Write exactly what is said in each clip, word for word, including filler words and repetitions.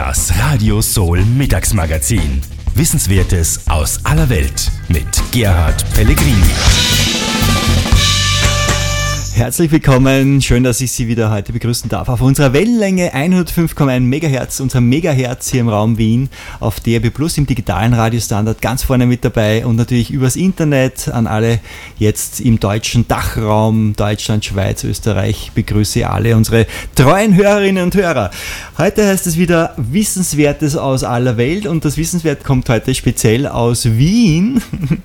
Das Radio Soul Mittagsmagazin. Wissenswertes aus aller Welt mit Gerhard Pellegrini. Herzlich willkommen, schön, dass ich Sie wieder heute begrüßen darf auf unserer Wellenlänge hundertfünf Komma eins Megahertz, unser Megahertz hier im Raum Wien, auf D A B Plus im digitalen Radiostandard ganz vorne mit dabei und natürlich übers Internet an alle jetzt im deutschen Dachraum, Deutschland, Schweiz, Österreich, begrüße alle unsere treuen Hörerinnen und Hörer. Heute heißt es wieder Wissenswertes aus aller Welt und das Wissenswert kommt heute speziell aus Wien.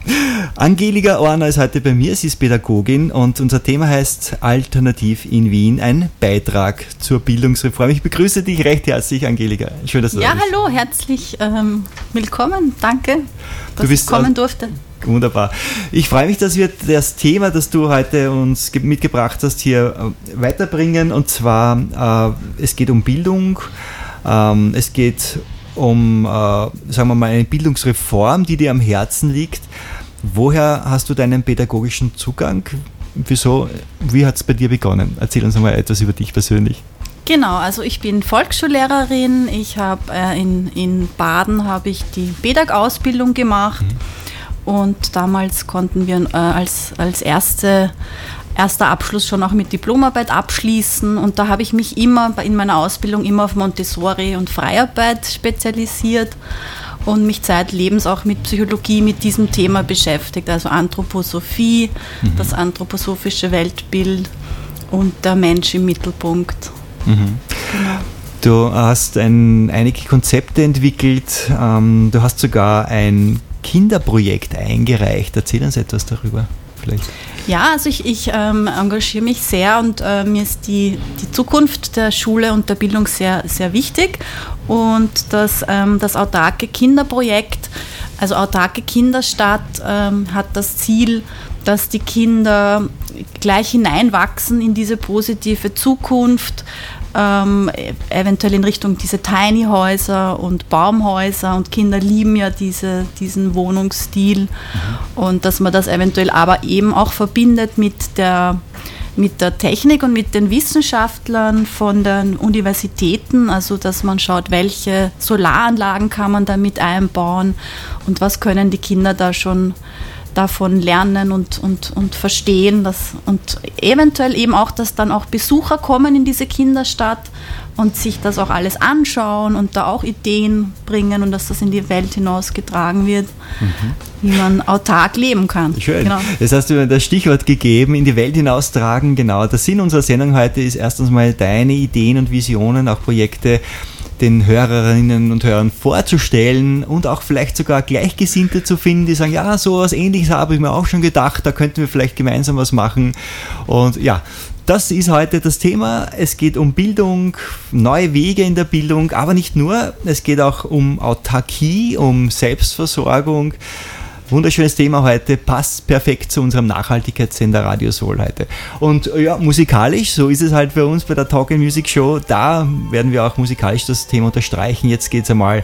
Angelika Orner ist heute bei mir, sie ist Pädagogin und unser Thema heißt Alternativ in Wien, ein Beitrag zur Bildungsreform. Ich begrüße dich recht herzlich, Angelika. Schön, dass du ja, da bist. Ja, hallo, herzlich ähm, willkommen. Danke, dass du bist ich kommen durfte. Wunderbar. Ich freue mich, dass wir das Thema, das du heute uns mitgebracht hast, hier weiterbringen. Und zwar, äh, es geht um Bildung, ähm, es geht um, äh, sagen wir mal, eine Bildungsreform, die dir am Herzen liegt. Woher hast du deinen pädagogischen Zugang? Wieso, wie hat es bei dir begonnen? Erzähl uns mal etwas über dich persönlich. Genau, also ich bin Volksschullehrerin. Ich habe äh, in, in Baden habe ich die Pädag-Ausbildung gemacht mhm. und damals konnten wir äh, als, als erste, erster Abschluss schon auch mit Diplomarbeit abschließen und da habe ich mich immer in meiner Ausbildung immer auf Montessori und Freiarbeit spezialisiert und mich zeitlebens auch mit Psychologie, mit diesem Thema beschäftigt, also Anthroposophie, mhm. das anthroposophische Weltbild und der Mensch im Mittelpunkt. Mhm. Genau. Du hast ein, einige Konzepte entwickelt, ähm, du hast sogar ein Kinderprojekt eingereicht. Erzähl uns etwas darüber vielleicht. Ja, also ich, ich ähm, engagiere mich sehr und äh, mir ist die, die Zukunft der Schule und der Bildung sehr, sehr wichtig. Und das, ähm, das autarke Kinderprojekt, also autarke Kinderstadt, ähm, hat das Ziel, dass die Kinder gleich hineinwachsen in diese positive Zukunft, ähm, eventuell in Richtung diese Tiny-Häuser und Baumhäuser und Kinder lieben ja diese, diesen Wohnungsstil mhm. und dass man das eventuell aber eben auch verbindet mit der mit der Technik und mit den Wissenschaftlern von den Universitäten, also dass man schaut, welche Solaranlagen kann man damit einbauen und was können die Kinder da schon davon lernen und, und, und verstehen. Dass, und eventuell eben auch, dass dann auch Besucher kommen in diese Kinderstadt und sich das auch alles anschauen und da auch Ideen bringen und dass das in die Welt hinausgetragen wird, mhm. wie man autark leben kann. Schön. Genau. Das hast du das Stichwort gegeben, in die Welt hinaustragen. Genau, der Sinn unserer Sendung heute ist erstens mal deine Ideen und Visionen, auch Projekte den Hörerinnen und Hörern vorzustellen und auch vielleicht sogar Gleichgesinnte zu finden, die sagen, ja, so was Ähnliches habe ich mir auch schon gedacht, da könnten wir vielleicht gemeinsam was machen. Und ja, das ist heute das Thema. Es geht um Bildung, neue Wege in der Bildung, aber nicht nur. Es geht auch um Autarkie, um Selbstversorgung. Wunderschönes Thema heute, passt perfekt zu unserem Nachhaltigkeitssender Radio Soul heute. Und ja, musikalisch, so ist es halt bei uns bei der Talk and Music Show, da werden wir auch musikalisch das Thema unterstreichen. Jetzt geht es einmal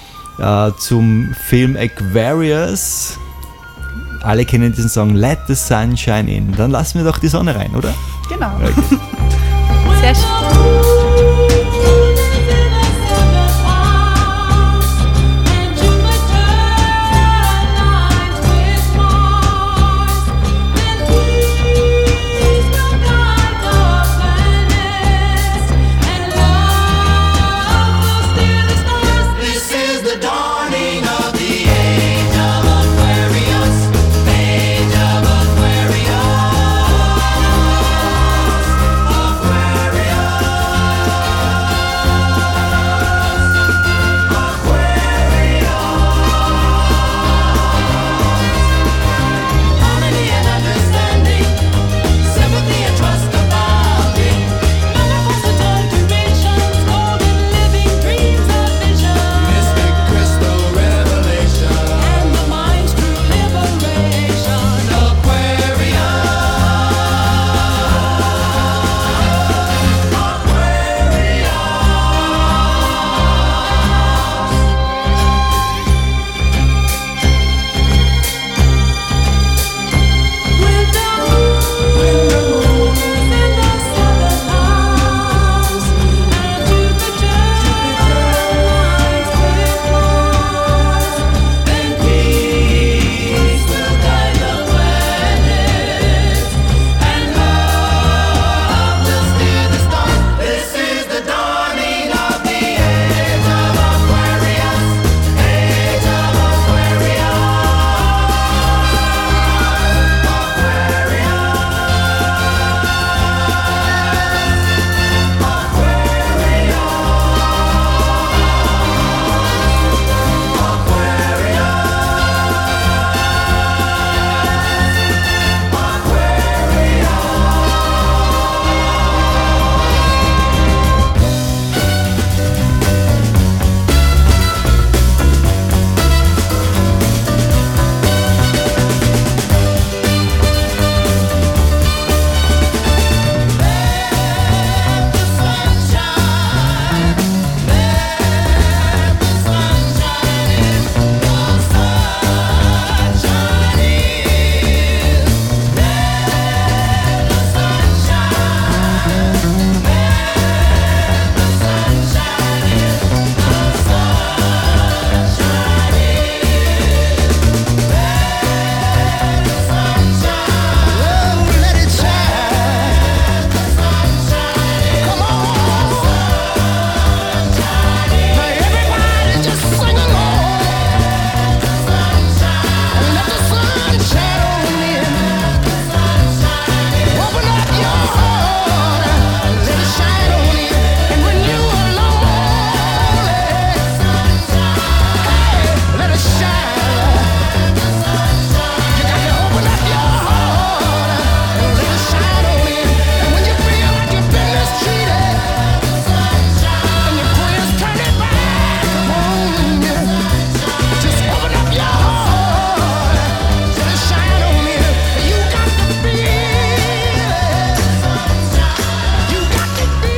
äh, zum Film Aquarius. Alle kennen diesen Song Let the Sun Shine In. Dann lassen wir doch die Sonne rein, oder? Genau. Okay. Sehr schön.